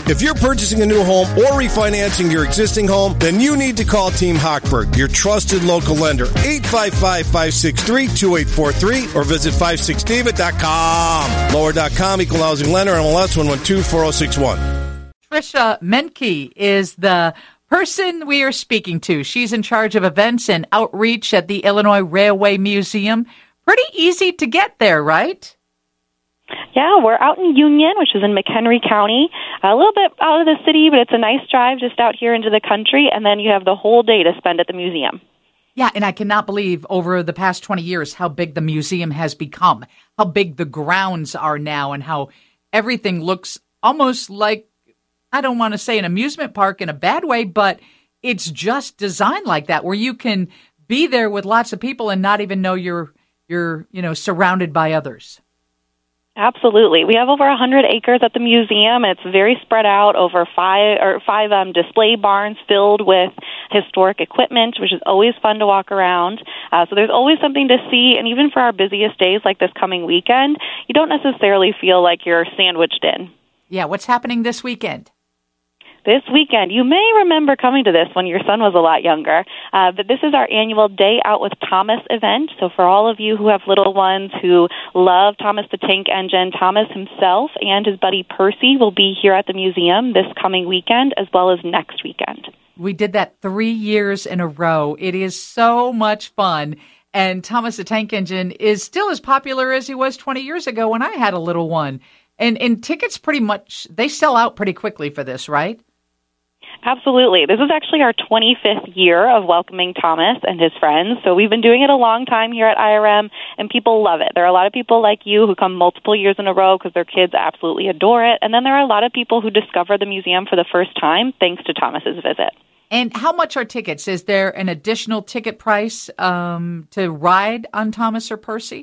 If you're purchasing a new home or refinancing your existing home, then you need to call Team Hochberg, your trusted local lender. 855-563-2843 or visit 56david.com. Lower.com, equal housing lender, MLS 1124061. Tricia Menke is the person we are speaking to. She's in charge of events and outreach at the Illinois Railway Museum. Pretty easy to get there, right? Yeah, we're out in Union, which is in McHenry County, a little bit out of the city, but it's a nice drive just out here into the country, and then you have the whole day to spend at the museum. Yeah, and I cannot believe over the past 20 years how big the museum has become, how big the grounds are now, and how everything looks almost like, I don't want to say an amusement park in a bad way, but it's just designed like that, where you can be there with lots of people and not even know you're surrounded by others. Absolutely. We have over 100 acres at the museum. It's very spread out over five display barns filled with historic equipment, which is always fun to walk around. So there's always something to see, and even for our busiest days like this coming weekend, you don't necessarily feel like you're sandwiched in. Yeah, what's happening this weekend? This weekend, you may remember coming to this when your son was a lot younger, but this is our annual Day Out with Thomas event. So for all of you who have little ones who love Thomas the Tank Engine, Thomas himself and his buddy Percy will be here at the museum this coming weekend as well as next weekend. We did that 3 years in a row. It is so much fun. And Thomas the Tank Engine is still as popular as he was 20 years ago when I had a little one. And tickets pretty much, they sell out pretty quickly for this, right? Absolutely. This is actually our 25th year of welcoming Thomas and his friends. So we've been doing it a long time here at IRM, and people love it. There are a lot of people like you who come multiple years in a row because their kids absolutely adore it. And then there are a lot of people who discover the museum for the first time thanks to Thomas's visit. And how much are tickets? Is there an additional ticket price to ride on Thomas or Percy?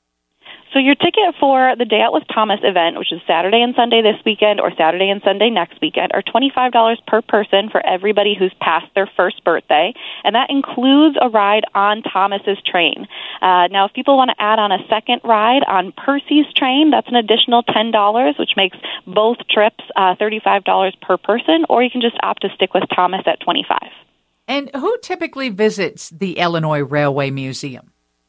So your ticket for the Day Out with Thomas event, which is Saturday and Sunday this weekend or Saturday and Sunday next weekend, are $25 per person for everybody who's passed their first birthday, and that includes a ride on Thomas's train. Now, if people want to add on a second ride on Percy's train, that's an additional $10, which makes both trips $35 per person, or you can just opt to stick with Thomas at $25. And who typically visits the Illinois Railway Museum?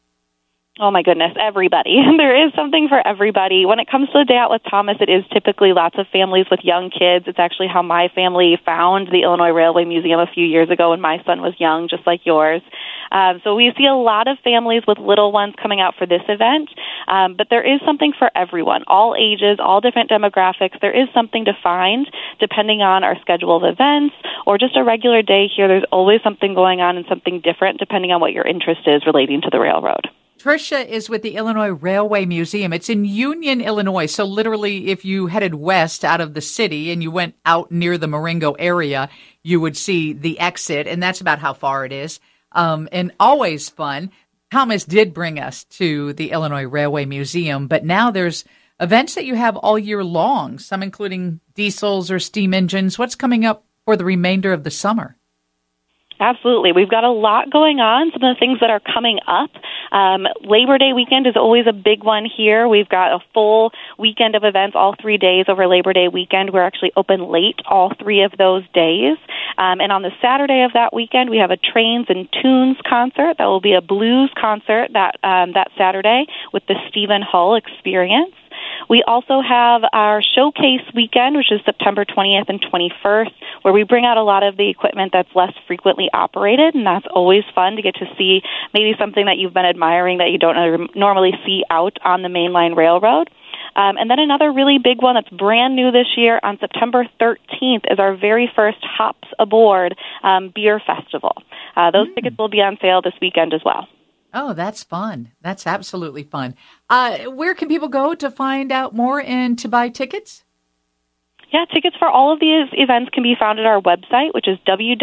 Oh, my goodness, everybody. There is something for everybody. When it comes to the Day Out with Thomas, it is typically lots of families with young kids. It's actually how my family found the Illinois Railway Museum a few years ago when my son was young, just like yours. So we see a lot of families with little ones coming out for this event, but there is something for everyone, all ages, all different demographics. There is something to find depending on our schedule of events or just a regular day here. There's always something going on and something different depending on what your interest is relating to the railroad. Tricia is with the Illinois Railway Museum. It's in Union, Illinois. So literally, if you headed west out of the city and you went out near the Marengo area, you would see the exit, and that's about how far it is. And always fun. Thomas did bring us to the Illinois Railway Museum, but now there's events that you have all year long, some including diesels or steam engines. What's coming up for the remainder of the summer? Absolutely. We've got a lot going on. Some of the things that are coming up. Labor Day weekend is always a big one here. We've got a full weekend of events all 3 days over Labor Day weekend. We're actually open late all 3 of those days. And on the Saturday of that weekend, we have a Trains and Tunes concert. That will be a blues concert that Saturday with the Stephen Hull Experience. We also have our showcase weekend, which is September 20th and 21st, where we bring out a lot of the equipment that's less frequently operated, and that's always fun to get to see maybe something that you've been admiring that you don't normally see out on the mainline railroad. And then another really big one that's brand new this year on September 13th is our very first Hops Aboard beer festival. Those tickets will be on sale this weekend as well. Oh, that's fun. That's absolutely fun. Where can people go to find out more and to buy tickets? Yeah, tickets for all of these events can be found at our website, which is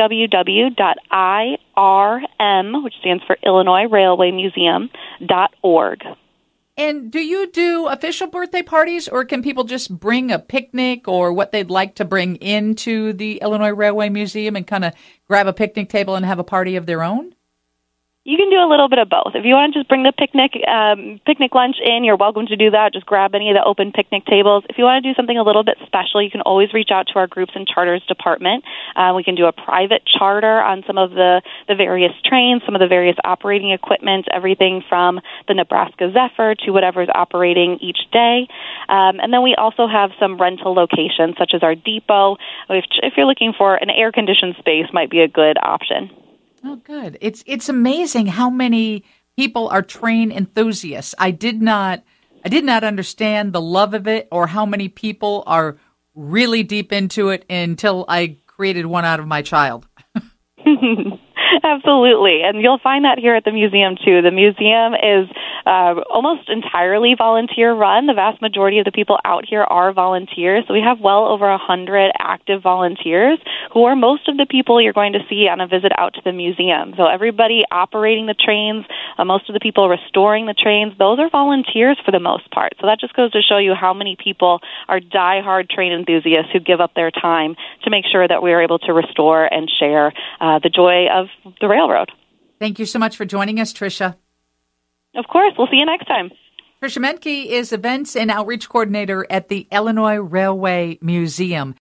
www.irm, which stands for Illinois Railway Museum.org. And do you do official birthday parties, or can people just bring a picnic or what they'd like to bring into the Illinois Railway Museum and kind of grab a picnic table and have a party of their own? You can do a little bit of both. If you want to just bring the picnic lunch in, you're welcome to do that. Just grab any of the open picnic tables. If you want to do something a little bit special, you can always reach out to our groups and charters department. We can do a private charter on some of the various trains, some of the various operating equipment, everything from the Nebraska Zephyr to whatever's operating each day. And then we also have some rental locations, such as our depot. If you're looking for an air-conditioned space, might be a good option. Oh, good. It's amazing how many people are train enthusiasts. I did not understand the love of it or how many people are really deep into it until I created one out of my child. Absolutely. And you'll find that here at the museum, too. The museum is almost entirely volunteer run. The vast majority of the people out here are volunteers. So we have well over 100 active volunteers who are most of the people you're going to see on a visit out to the museum. So everybody operating the trains, most of the people restoring the trains, those are volunteers for the most part. So that just goes to show you how many people are diehard train enthusiasts who give up their time to make sure that we are able to restore and share the joy of the railroad. Thank you so much for joining us, Tricia. Of course. We'll see you next time. Tricia Menke is Events and Outreach Coordinator at the Illinois Railway Museum.